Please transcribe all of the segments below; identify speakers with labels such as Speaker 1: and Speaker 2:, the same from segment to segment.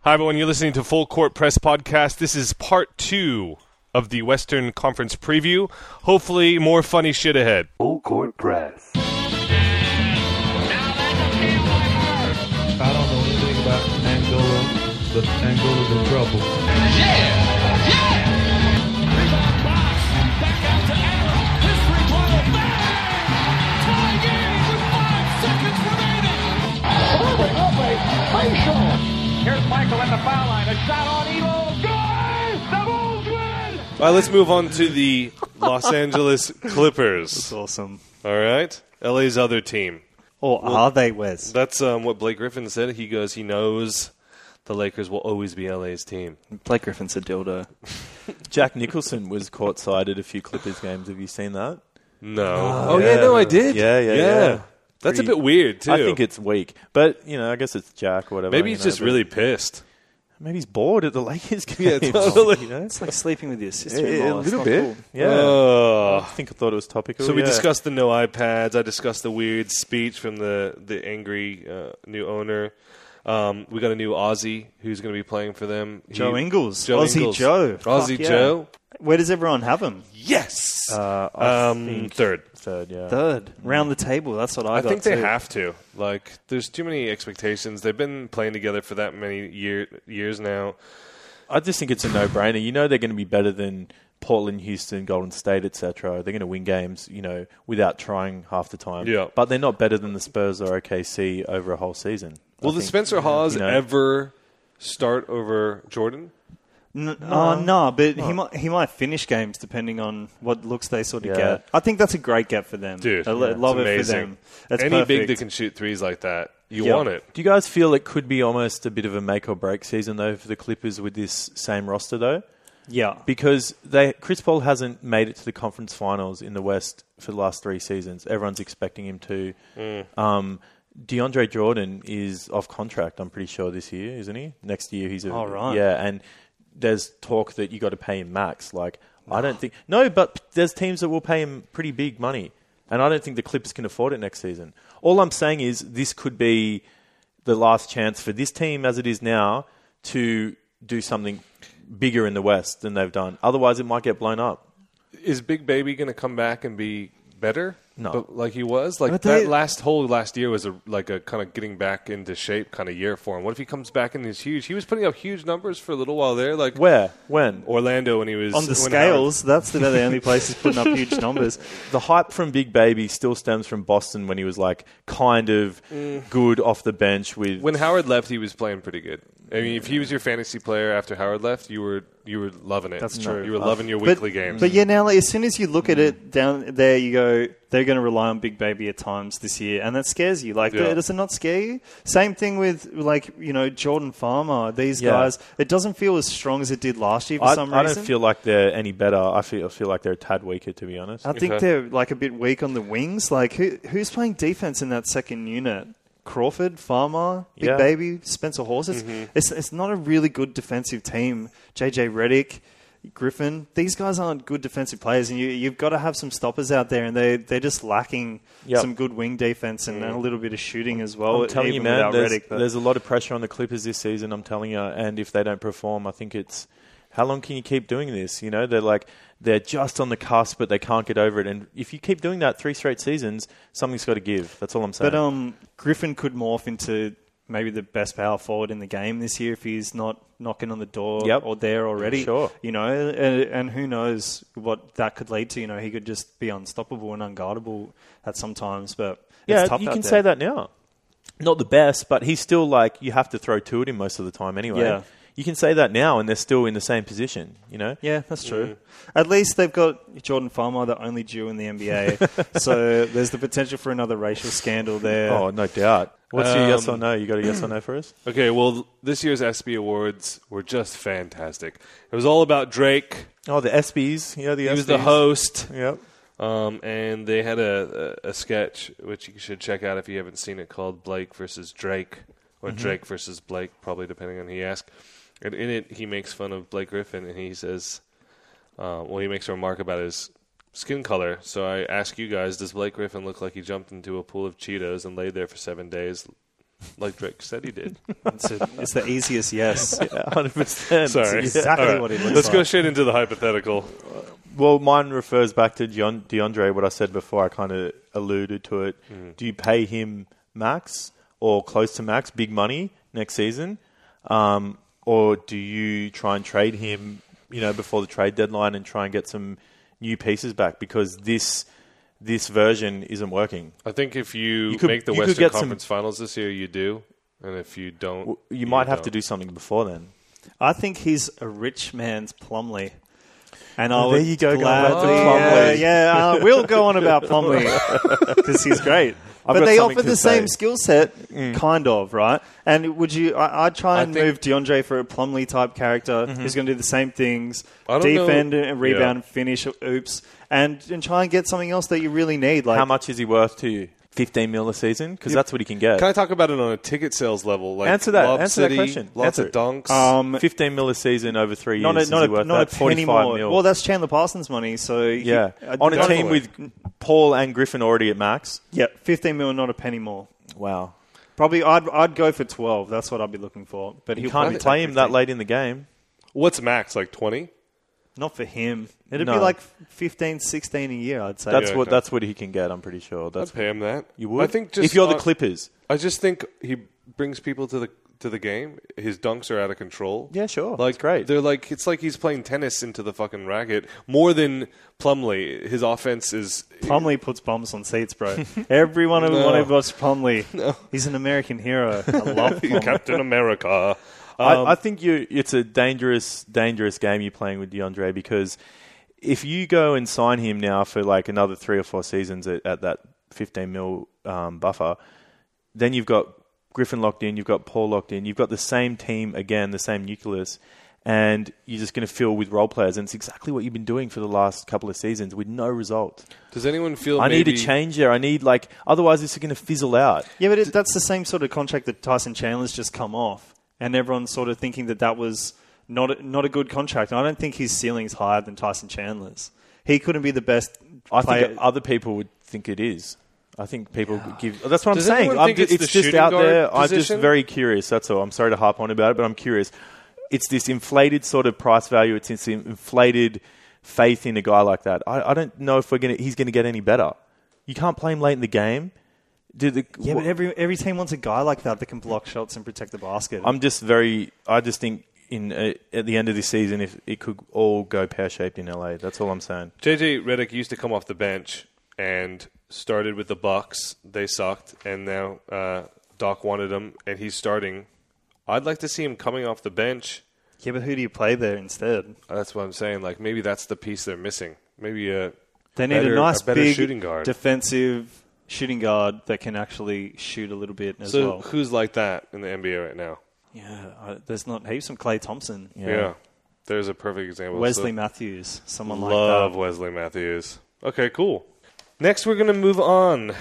Speaker 1: Hi, everyone. You're listening to Full Court Press Podcast. This is part 2 of the Western Conference preview. Hopefully, more funny shit ahead.
Speaker 2: Full Court Press.
Speaker 3: I don't know anything about Angola, but Angola's in trouble.
Speaker 4: Rebound box. Back out to Arrow. His three-pointer. Bang! Tie game with 5 seconds remaining. Here's Michael at the foul line. A shot on Elo. Good! The Bulls win!
Speaker 1: All right, let's move on to the Los Angeles Clippers.
Speaker 5: That's awesome.
Speaker 1: All right? LA's other team.
Speaker 5: Or are they, Wes?
Speaker 1: That's what Blake Griffin said. He goes, he knows the Lakers will always be LA's team.
Speaker 5: Blake Griffin's a dildo.
Speaker 6: Jack Nicholson was courtside at a few Clippers games. Have you seen that?
Speaker 1: No.
Speaker 6: Oh,
Speaker 1: yeah, no, I did.
Speaker 6: Yeah.
Speaker 1: That's a bit weird, too.
Speaker 6: I think it's weak. But, I guess it's Jack or whatever.
Speaker 1: Maybe he's just really pissed.
Speaker 6: Maybe he's bored at the Lakers game.
Speaker 1: Yeah, totally.
Speaker 5: It's like sleeping with your sister.
Speaker 6: A little bit.
Speaker 5: Cool.
Speaker 6: Yeah. I thought it was topical.
Speaker 1: So we discussed the no iPads. I discussed the weird speech from the angry new owner. We got a new Aussie who's going to be playing for them.
Speaker 5: Joe Ingles.
Speaker 1: Joe
Speaker 5: Aussie
Speaker 1: Ingles.
Speaker 5: Joe.
Speaker 1: Aussie
Speaker 5: Fuck yeah.
Speaker 1: Joe.
Speaker 5: Where does everyone have him?
Speaker 1: Yes.
Speaker 6: I think
Speaker 1: Third.
Speaker 6: yeah.
Speaker 5: Third. Round the table. That's what I got
Speaker 1: think they
Speaker 5: too.
Speaker 1: have to. Like, there's too many expectations. They've been playing together for that many years now.
Speaker 6: I just think it's a no-brainer. They're going to be better than Portland, Houston, Golden State, etc. They're going to win games, without trying half the time.
Speaker 1: Yeah.
Speaker 6: But they're not better than the Spurs or OKC over a whole season.
Speaker 1: Will the Spencer Hawes ever start over Jordan?
Speaker 5: No, but he might finish games depending on what looks they sort of get. I think that's a great get for them.
Speaker 1: Dude,
Speaker 5: I love it for them. That's
Speaker 1: Any
Speaker 5: perfect.
Speaker 1: big that can shoot threes like that, you want it.
Speaker 6: Do you guys feel it could be almost a bit of a make or break season though for the Clippers with this same roster though?
Speaker 5: Yeah,
Speaker 6: because Chris Paul hasn't made it to the conference finals in the West for the last 3 seasons. Everyone's expecting him to. DeAndre Jordan is off contract, I'm pretty sure, this year, isn't he? Next year he's
Speaker 5: right.
Speaker 6: Yeah, and there's talk that you got to pay him max. I don't think but there's teams that will pay him pretty big money, and I don't think the Clippers can afford it next season. All I'm saying is this could be the last chance for this team as it is now to do something bigger in the West than they've done. Otherwise, it might get blown up.
Speaker 1: Is Big Baby going to come back and be better?
Speaker 6: No.
Speaker 1: Like he was? That last year was a kind of getting back into shape kind of year for him. What if he comes back and he's huge? He was putting up huge numbers for a little while there.
Speaker 6: Where? When?
Speaker 1: Orlando when he was...
Speaker 5: On the scales, that's the only place he's putting up huge numbers.
Speaker 6: The hype from Big Baby still stems from Boston when he was kind of good off the bench with...
Speaker 1: When Howard left, he was playing pretty good. I mean, if he was your fantasy player after Howard left, you were loving it.
Speaker 5: That's true.
Speaker 1: You were loving your weekly games.
Speaker 5: But now, as soon as you look at it down there, you go, they're going to rely on Big Baby at times this year, and that scares you. Does it not scare you? Same thing with Jordan Farmer. These guys, it doesn't feel as strong as it did last year for some reason.
Speaker 6: I don't feel like they're any better. I feel like they're a tad weaker, to be honest.
Speaker 5: I think they're a bit weak on the wings. Who's playing defense in that second unit? Crawford, Farmer, Big Baby, Spencer Hawes. It's not a really good defensive team. JJ Redick, Griffin. These guys aren't good defensive players, and you've got to have some stoppers out there, and they're just lacking some good wing defense and a little bit of shooting as well.
Speaker 6: I'm telling you, man,
Speaker 5: Redick,
Speaker 6: there's a lot of pressure on the Clippers this season, I'm telling you, and if they don't perform, I think it's... How long can you keep doing this? They're just on the cusp, but they can't get over it. And if you keep doing that 3 straight seasons, something's got to give. That's all I'm saying.
Speaker 5: But Griffin could morph into maybe the best power forward in the game this year if he's not knocking on the door or there already.
Speaker 6: Sure.
Speaker 5: And who knows what that could lead to. He could just be unstoppable and unguardable at some times. But it's tough
Speaker 6: you
Speaker 5: out
Speaker 6: can
Speaker 5: there.
Speaker 6: say that now. Not the best, but he's still you have to throw 2 at him most of the time anyway.
Speaker 5: Yeah.
Speaker 6: You can say that now, and they're still in the same position,
Speaker 5: Yeah, that's true. At least they've got Jordan Farmer, the only Jew in the NBA. So there's the potential for another racial scandal there.
Speaker 6: Oh, no doubt. What's your yes or no? You got a yes or no for us?
Speaker 1: Okay, well, this year's ESPY Awards were just fantastic. It was all about Drake.
Speaker 6: Oh, the ESPYs. The ESPYs.
Speaker 1: He was the host.
Speaker 6: Yep.
Speaker 1: And they had a sketch, which you should check out if you haven't seen it, called Blake versus Drake, or Drake versus Blake, probably depending on who you ask. And in it, he makes fun of Blake Griffin, and he says, he makes a remark about his skin color. So I ask you guys, does Blake Griffin look like he jumped into a pool of Cheetos and laid there for 7 days like Drake said he did.
Speaker 5: It's the easiest yes.
Speaker 6: 100%.
Speaker 1: Sorry.
Speaker 5: Exactly
Speaker 1: All right.
Speaker 5: what he looks
Speaker 1: Let's
Speaker 5: like.
Speaker 1: go straight into the hypothetical.
Speaker 6: Well, mine refers back to DeAndre, what I said before. I kind of alluded to it. Do you pay him max or close to max, big money next season? Or do you try and trade him, before the trade deadline and try and get some new pieces back? Because this version isn't working.
Speaker 1: I think if you
Speaker 6: could-
Speaker 1: make the
Speaker 6: you could
Speaker 1: Western
Speaker 6: get some-
Speaker 1: Conference Finals this year, you do. And if you don't...
Speaker 6: You might have to do something before then.
Speaker 5: I think he's a rich man's Plumlee. And
Speaker 6: Oh,
Speaker 5: I
Speaker 6: there
Speaker 5: would
Speaker 6: you go, going
Speaker 5: gladly,
Speaker 6: back to Plumlee.
Speaker 5: we'll go on about Plumlee because he's great.
Speaker 6: I've
Speaker 5: But
Speaker 6: got
Speaker 5: they
Speaker 6: something
Speaker 5: offer
Speaker 6: to
Speaker 5: the same
Speaker 6: say.
Speaker 5: skill set, kind of, right? And would you? I'd try and
Speaker 1: I think-
Speaker 5: move DeAndre for a Plumlee type character who's going to do the same things:
Speaker 1: I don't know.
Speaker 5: defend and rebound,
Speaker 1: Yeah.
Speaker 5: finish, oops, and try and get something else that you really need. Like
Speaker 6: How much is he worth to you? 15 mil a season? Because that's what he can get.
Speaker 1: Can I talk about it on a ticket sales level? Like
Speaker 6: Answer that.
Speaker 1: Lob
Speaker 6: Answer that
Speaker 1: City,
Speaker 6: question.
Speaker 1: Lots
Speaker 6: Answer
Speaker 1: of
Speaker 6: it.
Speaker 1: dunks.
Speaker 6: 15 mil a season over 3 years.
Speaker 5: not
Speaker 6: is he worth
Speaker 5: a
Speaker 6: that?
Speaker 5: penny
Speaker 6: 45
Speaker 5: more.
Speaker 6: mil.
Speaker 5: Well, that's Chandler Parsons' money. So
Speaker 6: Yeah.
Speaker 5: I
Speaker 6: On a
Speaker 5: don't-
Speaker 6: team with Paul and Griffin already at max.
Speaker 5: yeah, 15 mil, not a penny more.
Speaker 6: Wow.
Speaker 5: Probably, I'd go for 12. That's what I'd be looking for. But
Speaker 6: You
Speaker 5: he'll
Speaker 6: can't
Speaker 5: probably
Speaker 6: play
Speaker 5: take
Speaker 6: him that
Speaker 5: 15.
Speaker 6: late in the game.
Speaker 1: What's max? Like 20?
Speaker 5: Not for him. It'd
Speaker 6: No.
Speaker 5: be like 15, 16 a year, I'd say.
Speaker 6: That's
Speaker 1: Yeah,
Speaker 6: what
Speaker 1: okay.
Speaker 6: that's what he can get, I'm pretty sure.
Speaker 1: I'd
Speaker 6: That's
Speaker 1: pay him that.
Speaker 6: You would?
Speaker 1: I think just
Speaker 6: if you're the
Speaker 1: on-
Speaker 6: Clippers.
Speaker 1: I just think he brings people to the game. His dunks are out of control.
Speaker 6: Yeah, sure.
Speaker 1: Like
Speaker 6: That's great.
Speaker 1: They're like it's like he's playing tennis into the fucking racket more than Plumlee. His offense is
Speaker 5: Plumlee puts bums on seats, bro. Everyone who
Speaker 1: No.
Speaker 5: wanted to watch Plumlee. He's an American hero. I love Plumlee.
Speaker 1: Captain America.
Speaker 6: I think it's a dangerous game you're playing with DeAndre, because if you go and sign him now for like another 3 or 4 seasons at that 15 mil buffer, then you've got Griffin locked in, you've got Paul locked in, you've got the same team again, the same nucleus, and you're just going to fill with role players. And it's exactly what you've been doing for the last couple of seasons with no result.
Speaker 1: Does anyone feel
Speaker 6: I need
Speaker 1: maybe,
Speaker 6: a change there. I need otherwise this is going to fizzle out.
Speaker 5: Yeah, but that's the same sort of contract that Tyson Chandler's just come off. And everyone's sort of thinking that was not a good contract. And I don't think his ceiling's higher than Tyson Chandler's. He couldn't be the best
Speaker 6: I
Speaker 5: player.
Speaker 6: think other people would think it is. I think people give... That's what
Speaker 1: Does
Speaker 6: I'm saying.
Speaker 1: anyone think it's the
Speaker 6: just
Speaker 1: shooting
Speaker 6: out
Speaker 1: guard
Speaker 6: there. I'm just
Speaker 1: position?
Speaker 6: very curious. That's all. I'm sorry to harp on about it, but I'm curious. It's this inflated sort of price value. It's this inflated faith in a guy like that. I don't know if he's going to get any better. You can't play him late in the game.
Speaker 5: but every team wants a guy like that can block shots and protect the basket.
Speaker 6: I just think at the end of this season, if it could all go pear-shaped in LA. That's all I'm saying.
Speaker 1: JJ Redick used to come off the bench and started with the Bucks. They sucked, and now Doc wanted him, and he's starting. I'd like to see him coming off the bench.
Speaker 5: Yeah, but who do you play there instead?
Speaker 1: That's what I'm saying. Like maybe that's the piece they're missing. Maybe
Speaker 5: They need a nice
Speaker 1: better
Speaker 5: big
Speaker 1: shooting guard.
Speaker 5: defensive shooting guard that can actually shoot a little bit as
Speaker 1: So
Speaker 5: well.
Speaker 1: who's like that in the NBA right now?
Speaker 5: Yeah, there's not heaps of Klay Thompson,
Speaker 1: Yeah. There's a perfect example.
Speaker 5: Wesley
Speaker 1: So-
Speaker 5: Matthews, someone
Speaker 1: Love
Speaker 5: like
Speaker 1: Wesley Matthews. Okay, cool. Next, we're going to move on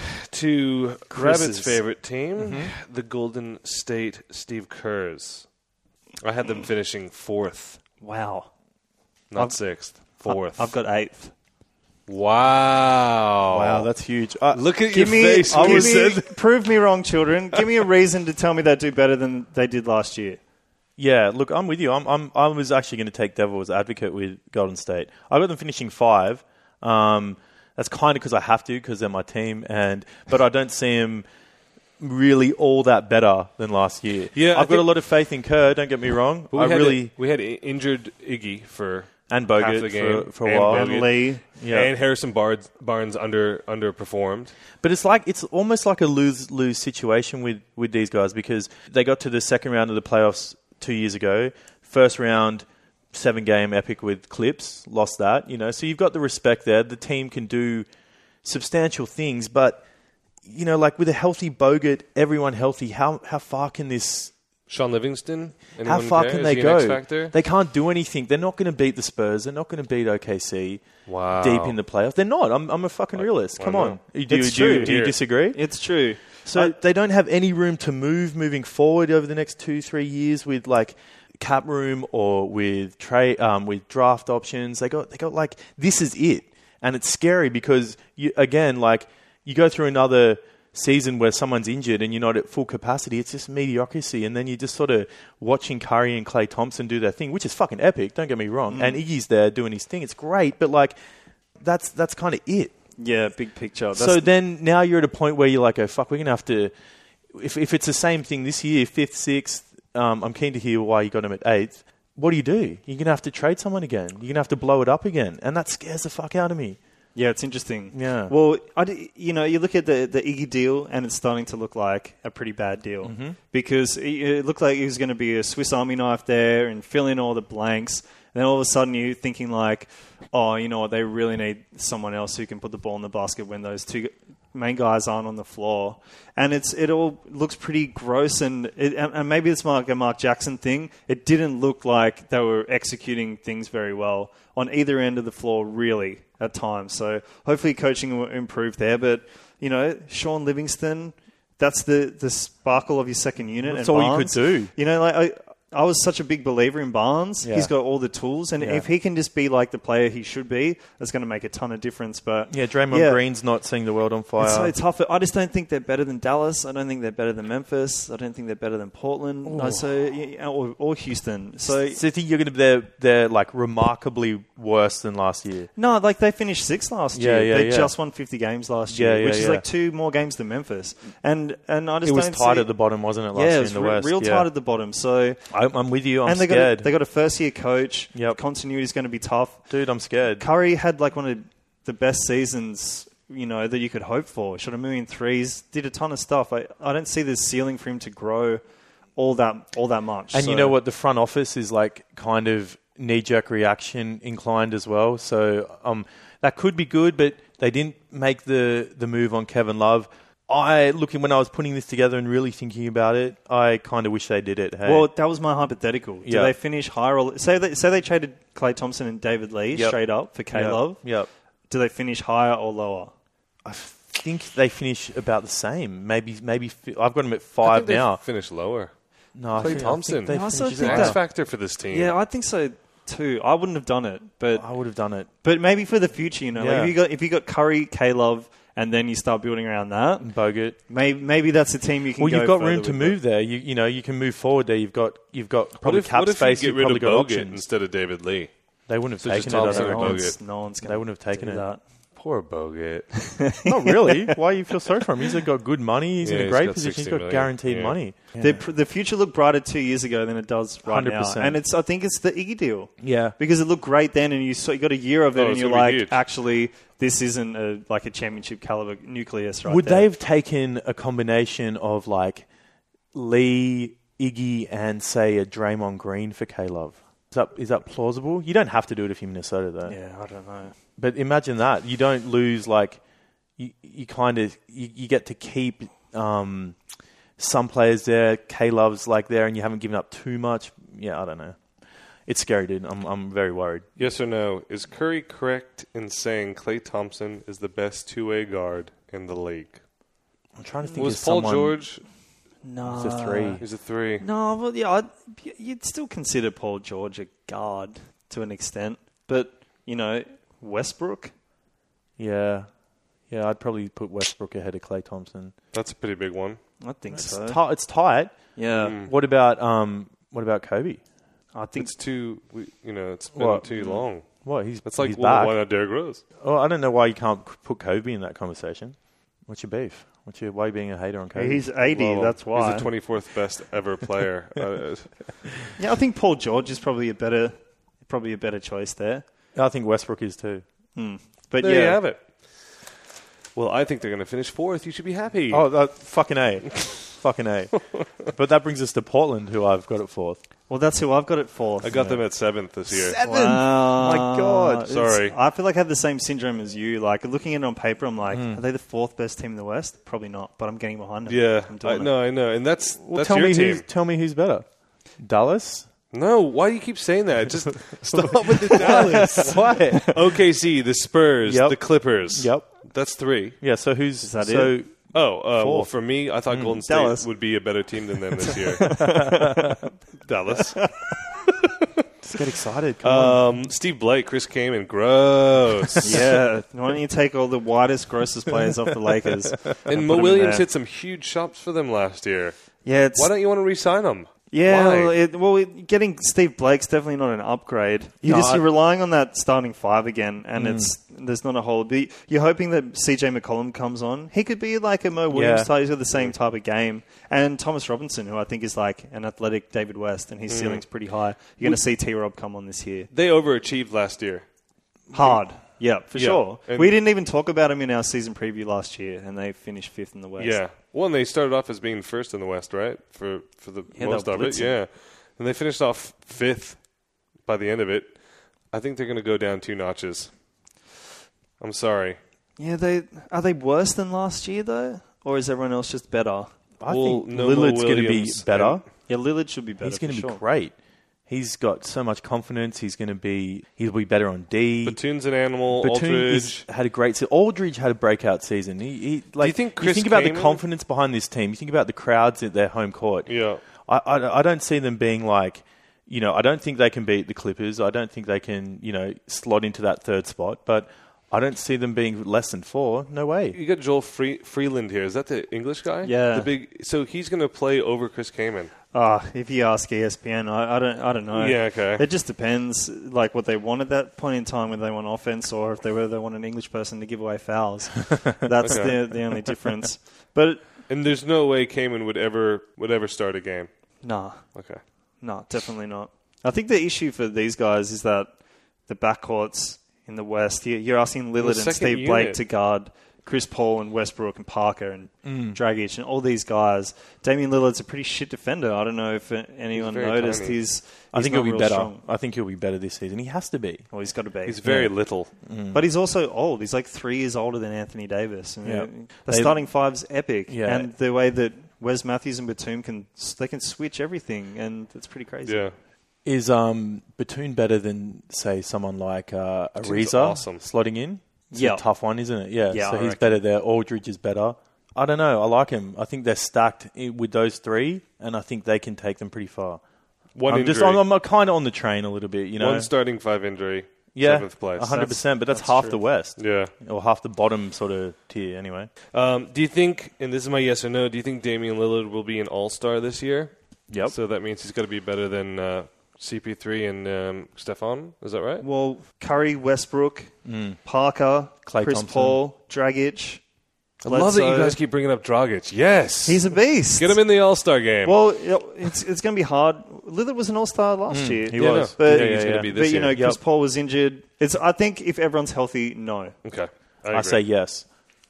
Speaker 1: to
Speaker 5: Chris's.
Speaker 1: Rabbit's favorite team, the Golden State Steve Kerrs. I had them finishing 4th,
Speaker 5: that. Wow,
Speaker 1: not
Speaker 5: I've-
Speaker 1: 6th. 4th.
Speaker 5: I've got 8th.
Speaker 1: Wow.
Speaker 6: Wow, that's huge.
Speaker 1: Look at
Speaker 5: Give
Speaker 1: your
Speaker 5: me,
Speaker 1: face when you said
Speaker 5: prove me wrong, children. Give me a reason to tell me they do better than they did last year.
Speaker 6: Yeah, look, I'm with you. I was actually going to take devil's advocate with Golden State. I got them finishing 5. That's kind of because I have to, because they're my team. But I don't see them really all that better than last year.
Speaker 1: Yeah, I
Speaker 6: I've got a
Speaker 1: think-
Speaker 6: lot of faith in Kerr. Don't get me wrong.
Speaker 1: we had injured Iggy for
Speaker 6: and
Speaker 1: half
Speaker 6: Bogut
Speaker 1: the game
Speaker 6: for a while.
Speaker 1: Bogut.
Speaker 5: And Lee,
Speaker 6: Yeah.
Speaker 1: And Harrison Barnes underperformed.
Speaker 6: But it's almost like a lose situation with these guys, because they got to the second round of the playoffs 2 years ago. First round, 7-game epic with Clips, lost that. So you've got the respect there. The team can do substantial things, but like with a healthy Bogut, everyone healthy, how far can this?
Speaker 1: Sean Livingston?
Speaker 6: How
Speaker 1: Anyone
Speaker 6: far
Speaker 1: care?
Speaker 6: can
Speaker 1: Is
Speaker 6: they
Speaker 1: he an
Speaker 6: go?
Speaker 1: X-Factor?
Speaker 6: They can't do anything. They're not going to beat the Spurs. They're not going to beat OKC.
Speaker 1: Wow.
Speaker 6: Deep in the playoffs. They're not. I'm a fucking realist. Come
Speaker 1: know.
Speaker 6: on. Do
Speaker 5: It's true.
Speaker 6: you disagree?
Speaker 5: it's true.
Speaker 6: So they don't have any room to moving forward over the next 2-3 years with like cap room or with draft options. They got like, this is it, and it's scary because you go through another season where someone's injured and you're not at full capacity. It's just mediocrity. And then you're just sort of watching Curry and Klay Thompson do their thing, which is fucking epic, don't get me wrong. And Iggy's there doing his thing. It's great, but like that's kind of it.
Speaker 5: Yeah, big picture.
Speaker 6: So then now you're at a point where you're like, oh, fuck, we're going to have to... If it's the same thing this year, 5th, 6th, I'm keen to hear why you got him at 8th. What do? You're going to have to trade someone again. You're going to have to blow it up again. And that scares the fuck out of me.
Speaker 5: Yeah, it's interesting.
Speaker 6: Yeah.
Speaker 5: Well, you look at the Iggy deal, and it's starting to look like a pretty bad deal because it looked like it was going to be a Swiss Army knife there and fill in all the blanks. And then all of a sudden you're thinking like, oh, you know what? They really need someone else who can put the ball in the basket when those two main guys aren't on the floor. And it all looks pretty gross. And maybe it's like a Mark Jackson thing. It didn't look like they were executing things very well on either end of the floor, really, at times. So hopefully coaching will improve there. But, Sean Livingston, that's the sparkle of your second unit.
Speaker 6: That's
Speaker 5: and
Speaker 6: all
Speaker 5: Barnes,
Speaker 6: you could do.
Speaker 5: I was such a big believer in Barnes.
Speaker 6: Yeah.
Speaker 5: He's got all the tools, and if he can just be like the player he should be, that's going to make a ton of difference. But
Speaker 6: Draymond Green's not seeing the world on fire.
Speaker 5: It's so tough. I just don't think they're better than Dallas. I don't think they're better than Memphis. I don't think they're better than Portland. Or Houston. So
Speaker 6: you think you're going to they're like remarkably worse than last year?
Speaker 5: No, like they finished 6th last year. They just won 50 games last year, which is like 2 more games than Memphis. And I just
Speaker 6: it was
Speaker 5: don't
Speaker 6: tight
Speaker 5: see,
Speaker 6: at the bottom, wasn't it? Last year in the West,
Speaker 5: real tight at the bottom. So
Speaker 6: I'm with you. I'm
Speaker 5: they
Speaker 6: scared.
Speaker 5: They got a first-year coach.
Speaker 6: Yep.
Speaker 5: Continuity is going to be tough.
Speaker 6: Dude, I'm scared.
Speaker 5: Curry had like one of the best seasons, that you could hope for. Shot a million threes, did a ton of stuff. I don't see the ceiling for him to grow all that much.
Speaker 6: And you know what? The front office is like kind of knee-jerk reaction inclined as well. So that could be good, but they didn't make the move on Kevin Love. When I was putting this together and really thinking about it, I kind of wish they did it. Hey?
Speaker 5: Well, that was my hypothetical. Do they finish higher? Or, say they traded Klay Thompson and David Lee straight up for K-Love.
Speaker 6: Yep.
Speaker 5: Do they finish higher or lower?
Speaker 6: I think they finish about the same. Maybe I've got them at 5
Speaker 1: I think
Speaker 6: now.
Speaker 1: They finish lower.
Speaker 6: No,
Speaker 1: Klay Thompson.
Speaker 5: He's
Speaker 1: an X factor for this team.
Speaker 5: Yeah, I think so too. I wouldn't have done it, but
Speaker 6: I would have done it.
Speaker 5: But maybe for the future, like if you got Curry, K-Love, and then you start building around that.
Speaker 6: Bogut.
Speaker 5: Maybe that's a team you can.
Speaker 6: Well,
Speaker 5: go
Speaker 6: you've got room
Speaker 5: with
Speaker 6: to move there. You can move forward there. You've got probably cap space.
Speaker 1: What if you get rid of Bogut instead of David Lee?
Speaker 6: They wouldn't have taken
Speaker 1: Thompson
Speaker 6: it.
Speaker 1: or Bogut.
Speaker 5: No one's going.
Speaker 6: They wouldn't have taken it.
Speaker 5: That.
Speaker 1: Poor Bogut.
Speaker 6: Not really. Why you feel sorry for him? He's got good money. He's in a great position. He's got guaranteed money.
Speaker 5: Yeah. The future looked brighter 2 years ago than it does right 100%. Now, and I think it's the Iggy deal.
Speaker 6: Yeah,
Speaker 5: because it looked great then, and you got a year of it, and you're like, actually, this isn't a championship caliber nucleus. Right?
Speaker 6: Would they have taken a combination of like Lee, Iggy, and say a Draymond Green for K-Love? Is that plausible? You don't have to do it if you're Minnesota, though.
Speaker 5: Yeah, I don't know.
Speaker 6: But imagine that. You don't lose, like, you get to keep some players there. K-Love's like there, and you haven't given up too much. Yeah, I don't know. It's scary, dude. I'm very worried.
Speaker 1: Yes or no? Is Curry correct in saying Klay Thompson is the best two-way guard in the league?
Speaker 6: I'm trying to think.
Speaker 1: Was Paul George?
Speaker 5: No,
Speaker 6: he's a 3.
Speaker 1: He's a 3.
Speaker 5: No, well, yeah, you'd still consider Paul George a guard to an extent, but Westbrook.
Speaker 6: Yeah, I'd probably put Westbrook ahead of Klay Thompson.
Speaker 1: That's a pretty big one.
Speaker 5: I think so.
Speaker 6: It's tight.
Speaker 5: Yeah.
Speaker 6: What about Kobe?
Speaker 5: I think
Speaker 1: it's too. It's been too long.
Speaker 6: What?
Speaker 1: It's like,
Speaker 6: he's back.
Speaker 1: Why not Derrick Rose?
Speaker 6: Oh, I don't know why you can't put Kobe in that conversation. What's your beef? Why are you being a hater on Kobe?
Speaker 5: He's 80, that's why.
Speaker 1: He's the 24th best ever player.
Speaker 5: Yeah, I think Paul George is probably a better choice there.
Speaker 6: I think Westbrook is too.
Speaker 5: But
Speaker 1: there you have it. Well, I think they're going to finish 4th. You should be happy.
Speaker 6: Oh, fucking A. Fucking A. But that brings us to Portland, who I've got at 4th.
Speaker 5: Well, that's who I've got at 4th.
Speaker 1: I got them at 7th this year.
Speaker 6: 7th?
Speaker 5: Wow.
Speaker 6: My God.
Speaker 1: Sorry.
Speaker 5: I feel like I have the same syndrome as you. Like, looking at it on paper, I'm like, are they the 4th best team in the West? Probably not, but I'm getting behind them.
Speaker 1: Yeah.
Speaker 5: I
Speaker 1: know. And that's
Speaker 6: tell
Speaker 1: your
Speaker 6: me
Speaker 1: team.
Speaker 6: Tell me who's better. Dallas?
Speaker 1: No, why do you keep saying that? Just stop with the Dallas.
Speaker 6: What?
Speaker 1: OKC, the Spurs,
Speaker 6: Yep.
Speaker 1: the Clippers.
Speaker 6: Yep.
Speaker 1: That's 3.
Speaker 6: Yeah, so who's...
Speaker 5: Is that
Speaker 6: it?
Speaker 1: Well, for me, I thought Golden State
Speaker 5: Dallas.
Speaker 1: would be a better team than them this year. Dallas.
Speaker 6: Let's get excited. Come on.
Speaker 1: Steve Blake, Chris Kaman, gross.
Speaker 5: Yeah, why don't you take all the widest, grossest players off the Lakers?
Speaker 1: And
Speaker 5: put 'em
Speaker 1: Mo
Speaker 5: in
Speaker 1: Williams
Speaker 5: there?
Speaker 1: hit some huge shots for them last year.
Speaker 5: Yeah, it's,
Speaker 1: Why don't you want to re-sign him?
Speaker 5: yeah.
Speaker 1: Why?
Speaker 5: Getting Steve Blake's definitely not an upgrade. You're relying on that starting five again, and there's not a whole. You're hoping that CJ McCollum comes on. He could be like a Mo Williams type. He's got the same type of game, and Thomas Robinson, who I think is like an athletic David West, and his ceiling's pretty high. You're going to see T-Rob come on this year.
Speaker 1: They overachieved last year.
Speaker 5: Hard. Yeah, for sure.
Speaker 1: And
Speaker 5: we didn't even talk about him in our season preview last year, and they finished 5th in the West.
Speaker 1: Yeah. Well, and they started off as being first in the West, right? For the most
Speaker 5: they were
Speaker 1: of it.
Speaker 5: blitzing.
Speaker 1: Yeah. And they finished off 5th by the end of it. I think they're going to go down 2 notches. I'm sorry.
Speaker 5: Yeah, are they worse than last year, though? Or is everyone else just better?
Speaker 6: I
Speaker 1: Well,
Speaker 6: think
Speaker 1: no Mo
Speaker 6: Lillard's going to be
Speaker 1: Williams
Speaker 6: better.
Speaker 5: Yeah, Lillard should be better.
Speaker 6: He's going to
Speaker 5: for
Speaker 6: be
Speaker 5: sure.
Speaker 6: great. He's got so much confidence. He'll be better on D.
Speaker 1: Batum's an animal.
Speaker 6: Batum
Speaker 1: Aldridge.
Speaker 6: had a great season. Aldridge had a breakout season. You think about the confidence behind this team. You think about the crowds at their home court.
Speaker 1: Yeah.
Speaker 6: I don't see them being like, I don't think they can beat the Clippers. I don't think they can, slot into that third spot. But I don't see them being less than 4. No way.
Speaker 1: You got Joel Freeland here. Is that the English guy?
Speaker 5: Yeah.
Speaker 1: So he's going to play over Chris Kaman.
Speaker 5: If you ask ESPN, I don't know.
Speaker 1: Yeah, okay.
Speaker 5: It just depends, like what they want at that point in time, whether they want offense or if they want an English person to give away fouls. That's the only difference. But
Speaker 1: And there's no way Kaman would ever start a game.
Speaker 5: nah,
Speaker 1: Okay.
Speaker 5: no, definitely not. I think the issue for these guys is that the backcourts in the West, you're asking Lillard and
Speaker 1: second
Speaker 5: Steve Blake
Speaker 1: unit.
Speaker 5: to guard Chris Paul and Westbrook and Parker and Dragic and all these guys. Damian Lillard's a pretty shit defender. I don't know if anyone
Speaker 1: very
Speaker 5: noticed.
Speaker 1: tiny.
Speaker 6: I think
Speaker 5: not
Speaker 6: he'll be
Speaker 5: real
Speaker 6: better.
Speaker 5: strong.
Speaker 6: I think he'll be better this season. He has to be.
Speaker 5: Well, he's got to be.
Speaker 1: He's very little.
Speaker 5: But he's also old. He's like 3 years older than Anthony Davis. And
Speaker 6: Yeah.
Speaker 5: the starting five's epic.
Speaker 6: Yeah.
Speaker 5: And the way that Wes Matthews and Batum can switch everything, and it's pretty crazy.
Speaker 1: Yeah.
Speaker 6: Is Batum better than, say, someone like Ariza
Speaker 1: awesome.
Speaker 6: slotting in? It's
Speaker 5: Yeah.
Speaker 6: a tough one, isn't it? Yeah,
Speaker 5: Yeah,
Speaker 6: so
Speaker 5: I
Speaker 6: he's
Speaker 5: reckon.
Speaker 6: better there. Aldridge is better. I don't know. I like him. I think they're stacked with those 3, and I think they can take them pretty far.
Speaker 1: One
Speaker 6: I'm
Speaker 1: injury.
Speaker 6: I'm kind of on the train a little bit,
Speaker 1: One starting 5 injury.
Speaker 6: Yeah,
Speaker 1: 7th place.
Speaker 6: 100%, but that's
Speaker 5: that's
Speaker 6: half
Speaker 5: true.
Speaker 6: the West.
Speaker 1: Yeah.
Speaker 6: Or half the bottom sort of tier, anyway.
Speaker 1: Do you think, and this is my yes or no, do you think Damian Lillard will be an all-star this year?
Speaker 6: Yep.
Speaker 1: So that means he's got to be better than CP3 and Stephon? Is that right?
Speaker 5: Well, Curry, Westbrook, Parker,
Speaker 6: Klay
Speaker 5: Chris
Speaker 6: Thompson.
Speaker 5: Paul, Dragic.
Speaker 1: I love that you
Speaker 5: Bledsoe.
Speaker 1: guys keep bringing up Dragic. Yes.
Speaker 5: He's a beast.
Speaker 1: Get him in the All-Star game.
Speaker 5: Well, it's going to be hard. Lillard was an all-star last year.
Speaker 6: he was.
Speaker 5: But,
Speaker 1: Yeah, he's gonna be this
Speaker 5: but you know,
Speaker 1: year.
Speaker 5: Chris Paul was injured. I think if everyone's healthy, no.
Speaker 1: Okay.
Speaker 6: I
Speaker 1: agree.
Speaker 6: say yes.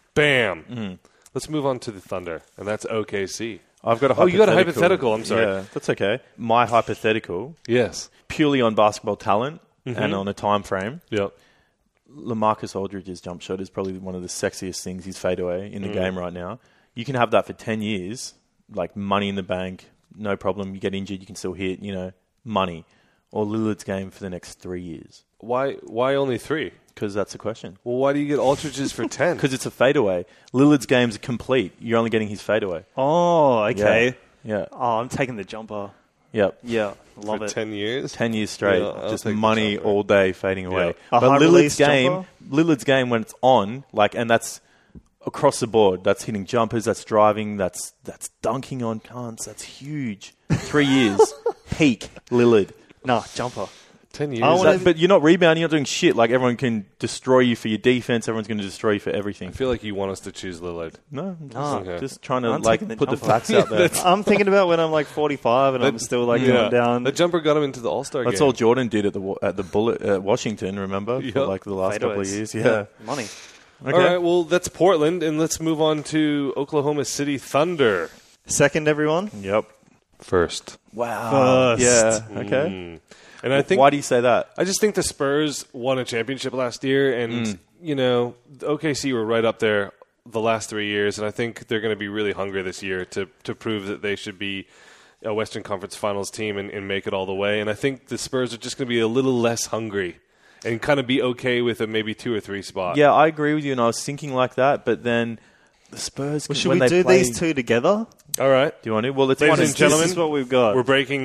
Speaker 1: Bam. Let's move on to the Thunder, and that's OKC.
Speaker 6: I've got a
Speaker 1: Oh, you got a hypothetical. I'm sorry.
Speaker 6: Yeah, that's okay. My hypothetical,
Speaker 1: Yes.
Speaker 6: purely on basketball talent and on a time frame,
Speaker 1: Yep.
Speaker 6: LaMarcus Aldridge's jump shot is probably one of the sexiest things, his fadeaway, in the game right now. You can have that for 10 years, like money in the bank, no problem. You get injured, you can still hit, money. Or Lillard's game for the next 3 years.
Speaker 1: Why only 3?
Speaker 6: Because that's the question.
Speaker 1: Well, why do you get Aldridge's for 10?
Speaker 6: Because it's a fadeaway. Lillard's game's complete. You're only getting his fadeaway.
Speaker 5: Oh, okay.
Speaker 6: Yeah.
Speaker 5: Oh, I'm taking the jumper.
Speaker 6: Yep.
Speaker 5: Yeah, love
Speaker 1: for
Speaker 5: it.
Speaker 1: 10 years?
Speaker 6: 10 years straight,
Speaker 1: Yeah, I'll
Speaker 6: just
Speaker 1: take the
Speaker 6: money
Speaker 1: jumper.
Speaker 6: all day fading away.
Speaker 1: Yeah.
Speaker 5: A
Speaker 6: But
Speaker 5: high release jumper?
Speaker 6: Lillard's game when it's on, and that's across the board. That's hitting jumpers, that's driving, that's dunking on cunts. That's huge. 3 years, peak Lillard.
Speaker 5: Nah, jumper.
Speaker 1: 10 years?
Speaker 5: I wanna-
Speaker 6: But you're not rebounding, you're not doing shit. Like everyone can destroy you for your defense. Everyone's going to destroy you for everything.
Speaker 1: I feel like you want us to choose Lillard.
Speaker 6: No,
Speaker 1: Okay.
Speaker 6: just trying to
Speaker 5: I'm taking the
Speaker 6: put the
Speaker 5: jumper.
Speaker 6: facts out there.
Speaker 5: I'm thinking about when I'm like 45 and I'm still like going down.
Speaker 1: The jumper got him into the All-Star game.
Speaker 6: That's all Jordan did at the Bullet at Washington. Remember,
Speaker 1: Yep.
Speaker 6: for like the last couple of
Speaker 5: Fadeaways.
Speaker 6: years. Yeah.
Speaker 5: Money.
Speaker 6: Okay.
Speaker 1: All right, well, that's Portland, and let's move on to Oklahoma City Thunder.
Speaker 5: Second, everyone.
Speaker 6: Yep.
Speaker 1: First.
Speaker 6: Wow.
Speaker 5: First.
Speaker 6: Yeah. Okay.
Speaker 1: And I think
Speaker 6: Why do you say that?
Speaker 1: I just think the Spurs won a championship last year, and the OKC were right up there the last 3 years, and I think they're going to be really hungry this year to prove that they should be a Western Conference Finals team and make it all the way. And I think the Spurs are just going to be a little less hungry and kind of be okay with a maybe 2 or 3 spot.
Speaker 6: Yeah, I agree with you, and I was thinking like that, but then the Spurs.
Speaker 5: Well, should
Speaker 6: when
Speaker 5: we
Speaker 6: they
Speaker 5: do
Speaker 6: play,
Speaker 5: these two together?
Speaker 1: All right.
Speaker 6: Do you want to? Well, it's
Speaker 1: Ladies
Speaker 6: one
Speaker 1: and
Speaker 6: and
Speaker 1: gentlemen,
Speaker 5: This is what we've got.
Speaker 1: We're breaking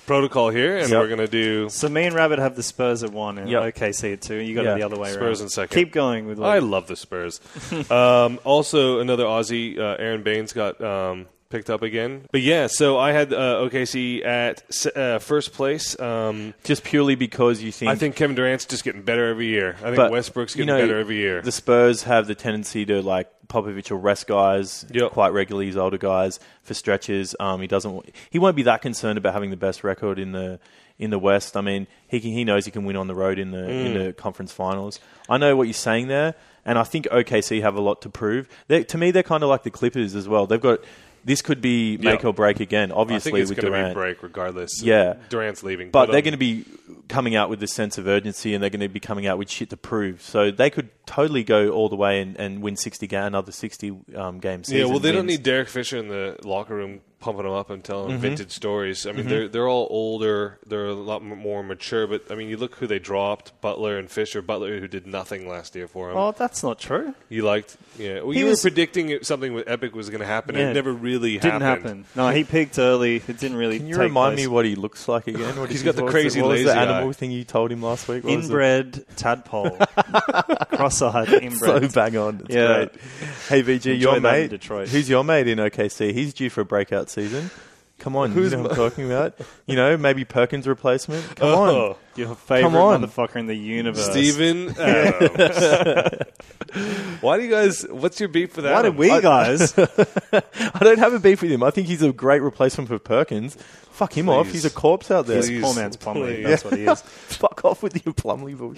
Speaker 1: protocol here, and
Speaker 6: Yep.
Speaker 1: we're going to do
Speaker 5: So me and Rabbit have the Spurs at 1 and
Speaker 6: Yep.
Speaker 5: OKC at 2. You got
Speaker 6: Yeah.
Speaker 5: it the other way
Speaker 1: Spurs
Speaker 5: around.
Speaker 1: in second.
Speaker 5: Keep going with
Speaker 1: I love the Spurs. Also, another Aussie, Aaron Baines, got picked up again. But yeah, so I had OKC at first place.
Speaker 6: Just purely because you think...
Speaker 1: I think Kevin Durant's just getting better every year. I think
Speaker 6: But,
Speaker 1: Westbrook's getting
Speaker 6: you know,
Speaker 1: better every year.
Speaker 6: The Spurs have the tendency to, like, Popovich will rest guys
Speaker 1: Yep.
Speaker 6: quite regularly, his older guys, for stretches. He won't be that concerned about having the best record in the West. I mean, he knows he can win on the road in the conference finals. I know what you're saying there, and I think OKC have a lot to prove. To me, they're kind of like the Clippers as well. They've got... This could be make or break again, obviously,
Speaker 1: I think it's
Speaker 6: with
Speaker 1: going to
Speaker 6: Durant.
Speaker 1: be break regardless.
Speaker 6: Yeah.
Speaker 1: Durant's leaving.
Speaker 6: But they're going to be coming out with this sense of urgency, and they're going to be coming out with shit to prove. So they could totally go all the way and win another 60 game season.
Speaker 1: Yeah, well, they don't
Speaker 6: wins.
Speaker 1: need Derek Fisher in the locker room pumping them up and telling
Speaker 6: Mm-hmm.
Speaker 1: vintage stories. I mean, they're all older. They're a lot more mature. But, I mean, you look who they dropped, Butler and Fisher. Butler, who did nothing last year for him.
Speaker 5: Oh, that's not true.
Speaker 1: You liked... Yeah. Well,
Speaker 5: He
Speaker 1: you were
Speaker 5: was-
Speaker 1: predicting something with Epic was going to happen.
Speaker 5: Yeah.
Speaker 1: It never really
Speaker 5: Didn't
Speaker 1: happened.
Speaker 5: happen. No, he peaked early. It didn't really
Speaker 6: Can you
Speaker 5: take
Speaker 6: remind
Speaker 5: place.
Speaker 6: me what he looks like again?
Speaker 1: He's got the crazy
Speaker 6: what was
Speaker 1: lazy
Speaker 6: the animal
Speaker 1: eye.
Speaker 6: thing you told him last week? What was it?
Speaker 5: Inbred tadpole. Cross-eyed
Speaker 6: So
Speaker 5: inbred.
Speaker 6: bang on. It's
Speaker 5: Yeah.
Speaker 6: great. Hey, VG,
Speaker 5: Enjoy
Speaker 6: your
Speaker 5: that in
Speaker 6: mate.
Speaker 5: Detroit.
Speaker 6: Who's your mate in OKC? He's due for a breakout season. Come on,
Speaker 1: Who's
Speaker 6: you know what I'm talking about? You know, maybe Perkins replacement? Come on.
Speaker 1: Oh,
Speaker 5: Your favorite
Speaker 6: Come on.
Speaker 5: motherfucker in the universe.
Speaker 1: Steven Adams. Why do you guys... What's your beef with
Speaker 5: Why
Speaker 1: Adams?
Speaker 5: did we guys?
Speaker 6: I don't have a beef with him. I think he's a great replacement for Perkins. Fuck him off. He's a corpse out there.
Speaker 1: Please.
Speaker 5: Poor man's Plumlee.
Speaker 1: Please.
Speaker 5: That's what he is.
Speaker 6: Fuck off with your Plumlee bullshit.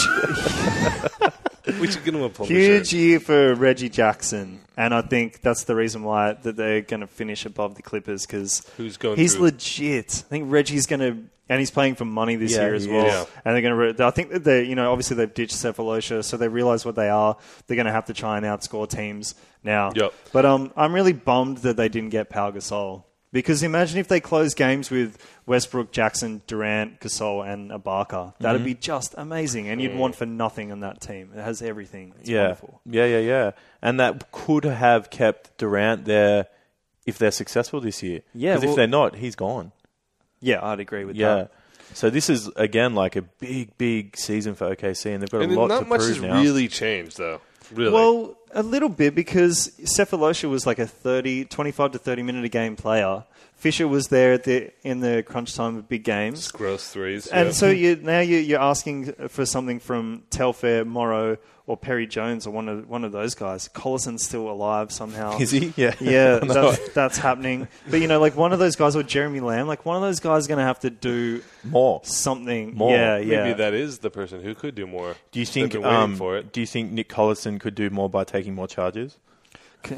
Speaker 5: Huge,
Speaker 1: We should get him a Plumlee
Speaker 5: huge
Speaker 1: shirt.
Speaker 5: year for Reggie Jackson, and I think that's the reason why that they're going to finish above the Clippers because
Speaker 1: Who's going
Speaker 5: he's
Speaker 1: through?
Speaker 5: legit. I think Reggie's going to, and he's playing for money this
Speaker 6: Yeah,
Speaker 5: year as
Speaker 6: he
Speaker 5: well.
Speaker 6: is.
Speaker 1: Yeah.
Speaker 5: And they're going to. I think that they, obviously they've ditched Cephalosha, so they realize what they are. They're going to have to try and outscore teams now.
Speaker 1: Yep.
Speaker 5: But I'm really bummed that they didn't get Pau Gasol. Because imagine if they close games with Westbrook, Jackson, Durant, Gasol, and Ibaka. That'd be just amazing. And you'd want for nothing on that team. It has everything. It's wonderful.
Speaker 6: Yeah. And that could have kept Durant there if they're successful this year.
Speaker 5: Yeah,
Speaker 6: Because
Speaker 5: well-
Speaker 6: if they're not, he's gone.
Speaker 5: Yeah, I'd agree with
Speaker 6: Yeah.
Speaker 5: that.
Speaker 6: So this is, again, like a big season for OKC, and they've got
Speaker 1: And
Speaker 6: a lot
Speaker 1: not
Speaker 6: to
Speaker 1: much
Speaker 6: prove
Speaker 1: has
Speaker 6: now.
Speaker 1: really changed, though. Really.
Speaker 5: Well, a little bit because Cephalosha was like a 25 to 30 minute a game player. Fisher was there in the crunch time of big games.
Speaker 1: gross threes.
Speaker 5: And
Speaker 1: yeah.
Speaker 5: so you're asking for something from Telfair, Morrow, or Perry Jones, or one of those guys. Collison's still alive somehow.
Speaker 6: Is he? Yeah.
Speaker 5: Yeah, that's happening. But like one of those guys, or Jeremy Lamb, like one of those guys is going to have to do
Speaker 6: More.
Speaker 5: something.
Speaker 6: More.
Speaker 5: Yeah,
Speaker 1: Maybe
Speaker 5: yeah.
Speaker 1: that is the person who could do more.
Speaker 6: Do you think?
Speaker 1: They've been waiting for it.
Speaker 6: Do you think Nick Collison could do more by taking more charges? Do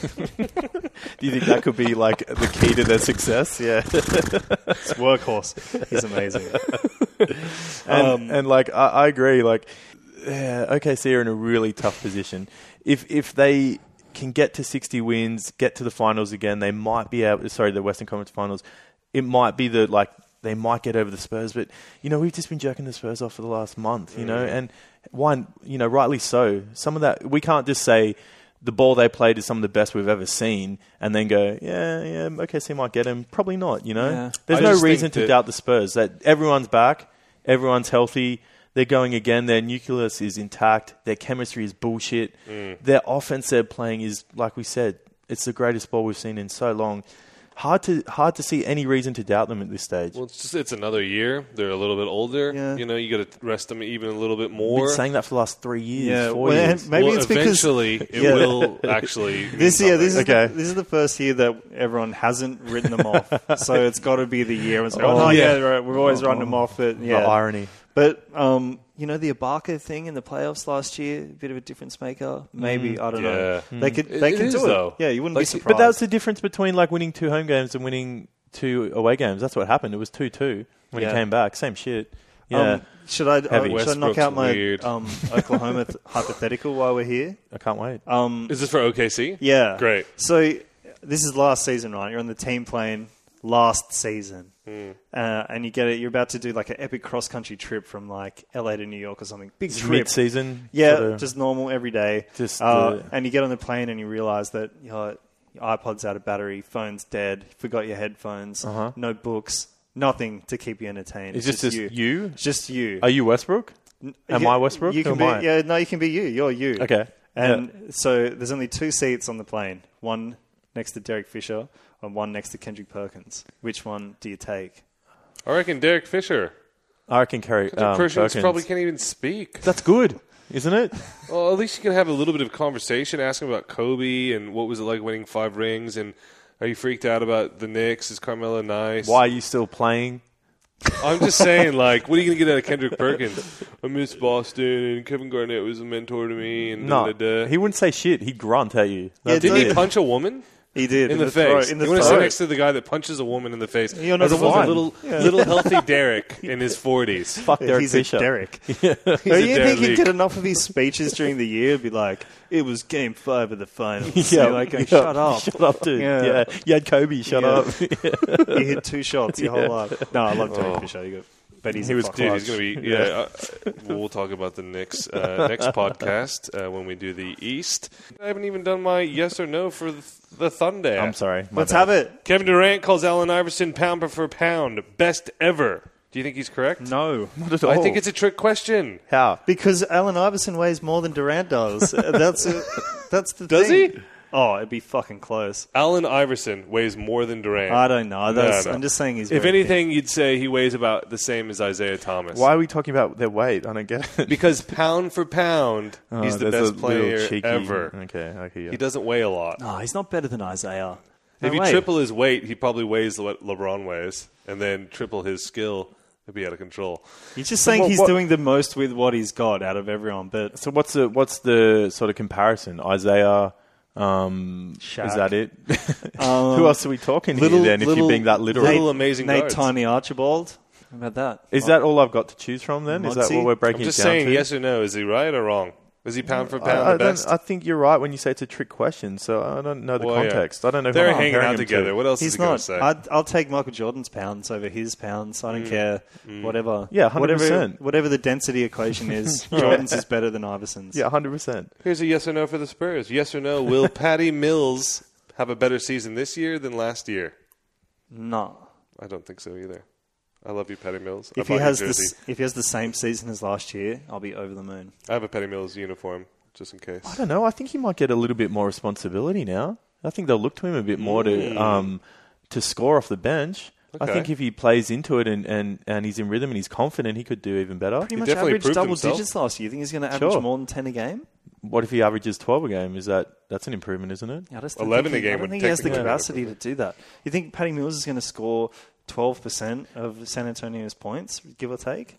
Speaker 6: you think that could be like the key to their success? Yeah.
Speaker 5: It's workhorse. He's amazing.
Speaker 6: And like I agree. Like, OKC are in a really tough position. If they can get to 60 wins, get to the finals again, they might be able. Sorry, the Western Conference Finals. It might be they might get over the Spurs, but we've just been jerking the Spurs off for the last month. And rightly so. Some of that we can't just say the ball they played is some of the best we've ever seen, and then go, OKC might get him. Probably not.
Speaker 5: Yeah.
Speaker 6: There's
Speaker 1: I
Speaker 6: no
Speaker 1: just
Speaker 6: reason
Speaker 1: think
Speaker 6: to
Speaker 1: that-
Speaker 6: doubt the Spurs. That everyone's back, everyone's healthy. They're going again. Their nucleus is intact. Their chemistry is bullshit. Their offense they're playing is, like we said, it's the greatest ball we've seen in so long. Hard to see any reason to doubt them at this stage.
Speaker 1: Well, it's another year. They're a little bit older.
Speaker 5: Yeah.
Speaker 1: You got to rest them even a little bit
Speaker 6: We've
Speaker 1: more.
Speaker 6: been saying that for the last 3 years,
Speaker 5: Yeah,
Speaker 6: 4
Speaker 5: well,
Speaker 6: years.
Speaker 5: and maybe
Speaker 1: well,
Speaker 5: it's because
Speaker 1: eventually it
Speaker 5: Yeah.
Speaker 1: will actually. mean
Speaker 5: this
Speaker 1: something.
Speaker 5: is the first year that everyone hasn't written them off. So it's got to be the year. It's
Speaker 1: yeah.
Speaker 5: right. We've always written them off. But
Speaker 6: The irony.
Speaker 5: But the Ibaka thing in the playoffs last year, a bit of a difference maker. Maybe I don't know.
Speaker 1: Yeah.
Speaker 5: They could
Speaker 1: It
Speaker 5: can
Speaker 1: is,
Speaker 5: do it.
Speaker 1: though.
Speaker 5: Yeah, you wouldn't
Speaker 1: Like,
Speaker 5: be surprised.
Speaker 6: But that's the difference between like winning 2 home games and winning 2 away games. That's what happened. It was 2-2 when
Speaker 5: Yeah.
Speaker 6: he came back. Same shit. Yeah.
Speaker 5: Should I
Speaker 6: Heavy.
Speaker 5: knock
Speaker 1: Westbrook's
Speaker 5: out my
Speaker 1: weird.
Speaker 5: Oklahoma hypothetical while we're here?
Speaker 6: I can't wait.
Speaker 1: Is this for OKC?
Speaker 5: Yeah.
Speaker 1: Great.
Speaker 5: So this is last season, right? You're on the team plane last season. And you get it. You're about to do like an epic cross-country trip from like LA to New York or something. Big trip.
Speaker 6: Mid-season.
Speaker 5: Yeah,
Speaker 6: sort of-
Speaker 5: just normal every day.
Speaker 6: Just
Speaker 5: and you get on the plane and you realize that your iPod's out of battery, phone's dead, you forgot your headphones, no books, Nothing to keep you entertained.
Speaker 6: It's just you?
Speaker 5: It's just you.
Speaker 6: Are you Westbrook? Am I Westbrook?
Speaker 5: You can be. Yeah, no, you can be you. You're you.
Speaker 6: Okay.
Speaker 5: And so there's only 2 seats on the plane. One next to Derek Fisher and one next to Kendrick Perkins. Which one do you take?
Speaker 1: I reckon Derek Fisher.
Speaker 6: I reckon
Speaker 1: Perkins
Speaker 6: Perkins
Speaker 1: probably can't even speak.
Speaker 6: That's good, isn't it?
Speaker 1: Well, at least you can have a little bit of conversation, ask him about Kobe and what was it like winning 5 rings, and are you freaked out about the Knicks? Is Carmelo nice?
Speaker 6: Why are you still playing?
Speaker 1: I'm just saying, like, what are you going to get out of Kendrick Perkins? I miss Boston, and Kevin Garnett was a mentor to me, and
Speaker 6: No,
Speaker 1: da-da-da.
Speaker 6: he wouldn't say shit. He'd grunt at you.
Speaker 5: Yeah,
Speaker 1: Didn't he punch a woman?
Speaker 5: He did.
Speaker 1: In the face.
Speaker 5: In the
Speaker 1: you want to sit
Speaker 5: throat.
Speaker 1: next to the guy that punches a woman in the face.
Speaker 5: You're not
Speaker 1: as opposed to
Speaker 5: fun.
Speaker 1: little healthy Derek in his 40s.
Speaker 6: Fuck Derek
Speaker 5: He's
Speaker 6: Fisher.
Speaker 5: a Derek.
Speaker 1: He's a
Speaker 5: You
Speaker 1: Derek
Speaker 5: think he'd
Speaker 1: Leak.
Speaker 5: get enough of his speeches during the year? Be like, it was Game 5 of the finals.
Speaker 6: Yeah,
Speaker 5: You're like, going, shut up.
Speaker 6: Shut up, dude.
Speaker 5: Yeah.
Speaker 6: Yeah. You had Kobe. Shut
Speaker 5: Yeah.
Speaker 6: up.
Speaker 5: You hit 2 shots your whole life. No, I love Derek Fisher. But he was
Speaker 1: Dude, he's going to be... Yeah, we'll talk about the Knicks next podcast when we do the East. I haven't even done my yes or no for the Thunder.
Speaker 6: I'm sorry.
Speaker 5: Let's have it.
Speaker 1: Kevin Durant calls Allen Iverson pound for pound best ever. Do you think he's correct?
Speaker 5: No.
Speaker 6: Not at
Speaker 1: I
Speaker 6: all.
Speaker 1: think it's a trick question.
Speaker 6: How?
Speaker 5: Because Allen Iverson weighs more than Durant does. That's the
Speaker 1: Does
Speaker 5: thing.
Speaker 1: he?
Speaker 5: Oh, it'd be fucking close.
Speaker 1: Allen Iverson weighs more than Durant.
Speaker 5: I don't know.
Speaker 1: No.
Speaker 5: I'm just saying he's
Speaker 1: If
Speaker 5: very
Speaker 1: anything, you'd say he weighs about the same as Isaiah Thomas.
Speaker 6: Why are we talking about their weight? I don't get it.
Speaker 1: Because pound for pound, he's the
Speaker 6: that's
Speaker 1: best
Speaker 6: a little
Speaker 1: player
Speaker 6: cheeky.
Speaker 1: ever.
Speaker 6: Okay. Yeah.
Speaker 1: He doesn't weigh a lot.
Speaker 5: No, he's not better than Isaiah.
Speaker 1: If
Speaker 5: No
Speaker 1: you
Speaker 5: way.
Speaker 1: triple his weight, he probably weighs what LeBron weighs, and then triple his skill, it'd be out of control.
Speaker 5: You're just saying
Speaker 6: what-
Speaker 5: he's
Speaker 6: what-
Speaker 5: doing the most with what he's got out of everyone. But
Speaker 6: So what's the sort of comparison? Isaiah.
Speaker 5: Shaq.
Speaker 6: Is that it? Who else are we talking here then? If you're being that literal,
Speaker 1: Little amazing
Speaker 5: Nate
Speaker 1: guards.
Speaker 5: Tiny Archibald. How about that?
Speaker 6: is that all I've got to choose from? Then is that
Speaker 5: Muncie?
Speaker 6: what we're
Speaker 1: I'm
Speaker 6: breaking
Speaker 1: just
Speaker 6: it down
Speaker 1: saying,
Speaker 6: to?
Speaker 1: yes or no. Is he right or wrong? Is he pound for
Speaker 6: I
Speaker 1: pound the
Speaker 6: don't-
Speaker 1: best?
Speaker 6: I think you're right when you say it's a trick question. So I don't know the
Speaker 1: Well, yeah.
Speaker 6: context. I don't know. Who
Speaker 1: They're
Speaker 6: I'm
Speaker 1: hanging
Speaker 6: comparing
Speaker 1: out
Speaker 6: him to.
Speaker 1: together. What else
Speaker 5: He's
Speaker 1: is he going
Speaker 5: not.
Speaker 1: to say?
Speaker 5: I'll take Michael Jordan's pounds over his pounds. I don't care. Whatever.
Speaker 6: Yeah, 100%.
Speaker 5: Whatever the density equation is, Jordan's is better than Iverson's.
Speaker 6: Yeah, 100%.
Speaker 1: Here's a yes or no for the Spurs. Yes or no, will Patty Mills have a better season this year than last year?
Speaker 5: No.
Speaker 1: I don't think so either. I love you, Patty Mills. I
Speaker 5: If
Speaker 1: bought
Speaker 5: he
Speaker 1: your
Speaker 5: has
Speaker 1: jersey.
Speaker 5: if he has the same season as last year, I'll be over the moon.
Speaker 1: I have a Patty Mills uniform, just in case.
Speaker 6: I don't know. I think he might get a little bit more responsibility now. I think they'll look to him a bit more to score off the bench. I
Speaker 1: Okay.
Speaker 6: think if he plays into it and he's in rhythm and he's confident, he could do even better.
Speaker 5: Pretty much
Speaker 1: definitely
Speaker 5: averaged
Speaker 1: proved
Speaker 5: double
Speaker 1: himself.
Speaker 5: digits last year. You think he's going to average
Speaker 6: Sure.
Speaker 5: more than 10 a game?
Speaker 6: What if he averages 12 a game? That's an improvement, isn't it?
Speaker 5: I just don't
Speaker 1: 11
Speaker 5: think
Speaker 1: a game
Speaker 5: I don't
Speaker 1: would
Speaker 5: think he has the
Speaker 1: technically be
Speaker 5: capacity to do that. You think Patty Mills is going to score 12% of San Antonio's points, give or take?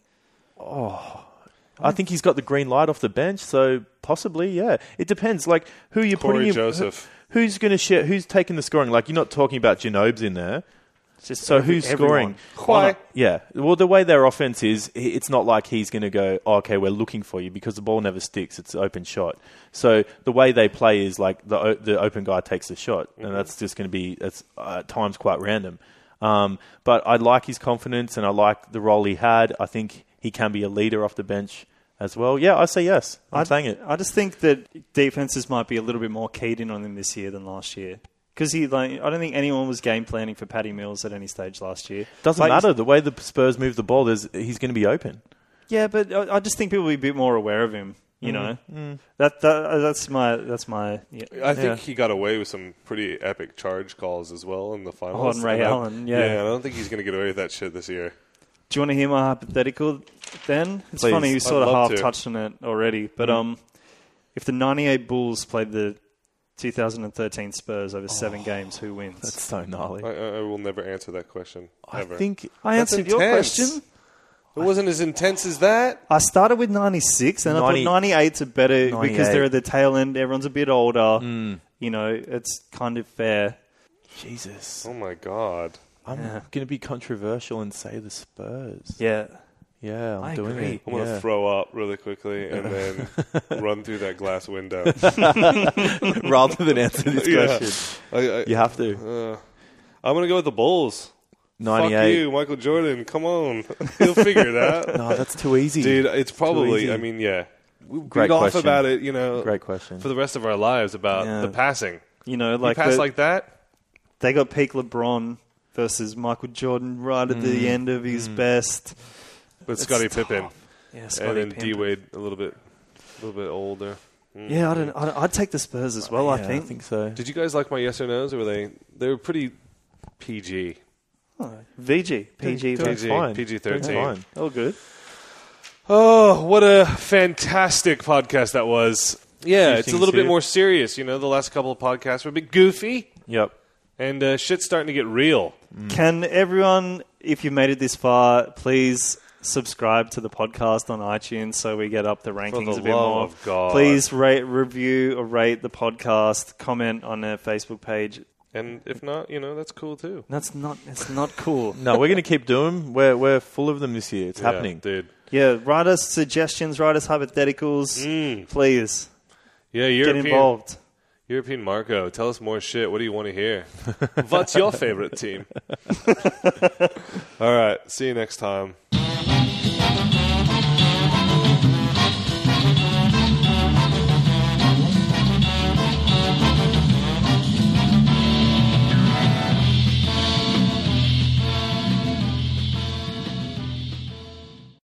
Speaker 6: I think he's got the green light off the bench, so possibly, yeah. It depends, like who you're
Speaker 1: Corey
Speaker 6: putting in.
Speaker 1: Joseph.
Speaker 6: Who's going to share? Who's taking the scoring? Like you're not talking about Janobes in there.
Speaker 5: It's just
Speaker 6: So who's
Speaker 5: everyone.
Speaker 6: scoring?
Speaker 1: Kawhi.
Speaker 6: Yeah. Well, the way their offense is, it's not like he's going to go, oh, okay, we're looking for you, because the ball never sticks. It's an open shot. So the way they play is like the open guy takes the shot, and that's just going to be at times quite random. But I like his confidence, and I like the role he had. I think he can be a leader off the bench as well. Yeah, I say yes. I'm saying it.
Speaker 5: I just think that defenses might be a little bit more keyed in on him this year than last year. Because I don't think anyone was game planning for Patty Mills at any stage last year.
Speaker 6: Doesn't matter. The way the Spurs move the ball, he's going to be open.
Speaker 5: Yeah, but I just think people will be a bit more aware of him. You know, that's my. Yeah.
Speaker 1: I think he got away with some pretty epic charge calls as well in the finals.
Speaker 5: and Ray Allen, yeah.
Speaker 1: I don't think he's going to get away with that shit this year.
Speaker 5: Do you want to hear my hypothetical then? It's
Speaker 6: Please.
Speaker 5: funny, you sort
Speaker 1: I'd
Speaker 5: of
Speaker 1: love
Speaker 5: half
Speaker 1: to.
Speaker 5: touched on it already. But if the 98 Bulls played the 2013 Spurs over 7 games, who wins?
Speaker 6: That's so gnarly.
Speaker 1: I will never answer that question, ever.
Speaker 6: I think
Speaker 5: I
Speaker 1: That's
Speaker 5: answered your
Speaker 1: intense.
Speaker 5: question.
Speaker 1: It wasn't as intense as that.
Speaker 5: I started with 96, and I thought 98's are better because
Speaker 6: 98.
Speaker 5: they're at the tail end. Everyone's a bit older. You know, it's kind of fair.
Speaker 6: Jesus.
Speaker 1: Oh my god.
Speaker 6: I'm going to be controversial and say the Spurs.
Speaker 5: Yeah.
Speaker 6: Yeah, I'm
Speaker 5: I
Speaker 6: doing
Speaker 5: agree.
Speaker 6: it.
Speaker 1: I'm going to
Speaker 6: Yeah.
Speaker 1: throw up really quickly and then run through that glass window.
Speaker 6: Rather than answer this
Speaker 1: Yeah.
Speaker 6: question, you have to.
Speaker 1: I'm going to go with the Bulls. Fuck
Speaker 6: 98.
Speaker 1: you, Michael Jordan. Come on. He'll figure it out.
Speaker 6: No, that's too easy.
Speaker 1: Dude, it's probably,
Speaker 6: easy.
Speaker 1: I mean, yeah. We
Speaker 6: Great
Speaker 1: off
Speaker 6: question.
Speaker 1: about it, you know,
Speaker 6: Great question.
Speaker 1: for the rest of our lives about
Speaker 5: Yeah.
Speaker 1: the passing.
Speaker 5: You know,
Speaker 1: You
Speaker 5: like,
Speaker 1: pass like that?
Speaker 5: they got peak LeBron versus Michael Jordan right at the end of his best.
Speaker 1: With Scottie Pippen.
Speaker 5: Yeah,
Speaker 1: And
Speaker 5: Scottie
Speaker 1: then
Speaker 5: Pippen.
Speaker 1: D-Wade a little bit older.
Speaker 5: Yeah, I'd take the Spurs as well, I
Speaker 6: Yeah,
Speaker 5: think.
Speaker 6: I think so.
Speaker 1: Did you guys like my yes or no's, or were they were pretty PG?
Speaker 5: VG. PG.
Speaker 6: That's
Speaker 1: PG,
Speaker 6: fine.
Speaker 1: PG-13.
Speaker 6: That's fine.
Speaker 5: All good.
Speaker 1: Oh, what a fantastic podcast that was. Yeah, it's a
Speaker 6: things
Speaker 1: little bit
Speaker 6: here.
Speaker 1: more serious. You know, the last couple of podcasts were a bit goofy,
Speaker 6: Yep.
Speaker 1: and shit's starting to get real.
Speaker 5: Can everyone, if you made it this far, please subscribe to the podcast on iTunes so we get up the rankings
Speaker 1: the
Speaker 5: a bit
Speaker 1: love
Speaker 5: more.
Speaker 1: of God.
Speaker 5: Please review or rate the podcast, comment on our Facebook page.
Speaker 1: And if not, you know, that's cool too.
Speaker 5: It's not cool.
Speaker 6: No, we're going to keep doing them. We're full of them this year. It's happening.
Speaker 1: Dude.
Speaker 5: Yeah, write us suggestions, write us hypotheticals. Please,
Speaker 1: Yeah,
Speaker 5: get involved.
Speaker 1: European Marco, tell us more shit. What do you want to hear? What's your favorite team? All right, see you next time.